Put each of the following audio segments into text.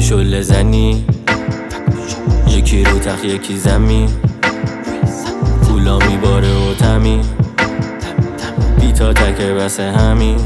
شله زنی، یکی رو تخت یکی زمین، پولا میباره و تمی، بیتا تکه بس همین،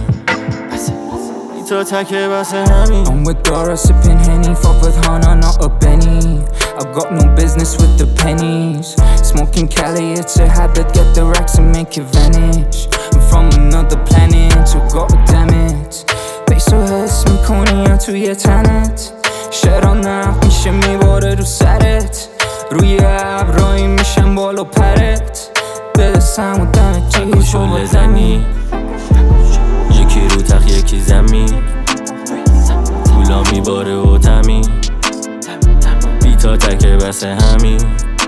بیتا تکه بس همین. I'm with Dora sipping Henny, fuck with Hana, not a Benny. I've got no business with the pennies. Smoking Cali, it's a habit, get the racks and make it vanish. I'm from another planet, so goddamn it. Peso هست میکنی یا توی تنت، شعرها نفت میشه میباره رو سرت، روی ابرایی میشم بالا پرت، بده سم و دمت تکو شله زنی، یکی رو تخت یکی زمین، پولا میباره و تمی، بیتا تکه بس همین،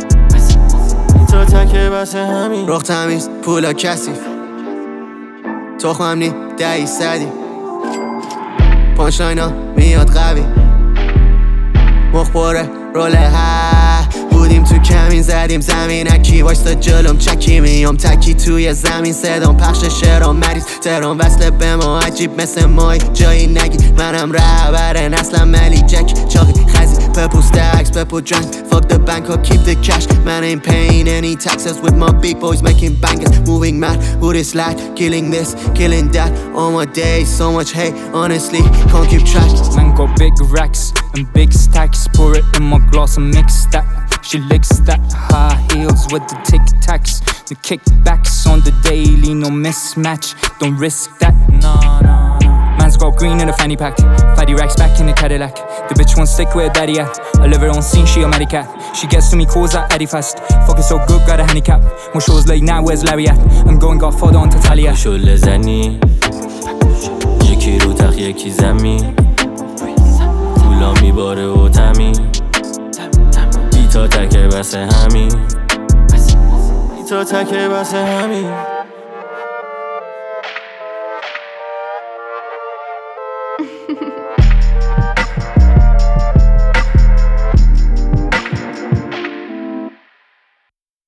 بیتا تکه بس همین. رخ تمیز پولا کثیف، تخمم نی 10% پانچلاینا میاد قوی، مخبره روله ها بودیم تو کمین زدیم زمینکی، وایستا جلوم چکی میام تکی توی زمین، صدام پخش شعرام مریض تهران وصله به ما عجیب مثل مای جایی نگی، منم رهبر نسلم ملی جک چاقی خزی بپوست عکس بپو drunk fuck the bank or keep the cash, man ain't paying any taxes with my big boys making bangers, moving mad who this lad killing this killing that on my days, so much hate honestly can't keep track. Man got big racks and big stacks, pour it in my glass and mix that. She licks that high heels with the tic tacs, the kickbacks on the daily, no mismatch. Don't risk that, nah. Man's got green in a fanny pack, fatty racks back in the Cadillac. The bitch won't stick with daddy at. I live her on scene, she a medicat. She gets to me, calls that Eddie fast. Fucking so good, got a handicap. More shows late now, where's Larry at? I'm going got father on Tatalia. شله زنی، یکی رو تخت یکی زمین، پولا میباره و تمی، بیتا تکه بس همین، بیتا تکه بس همین.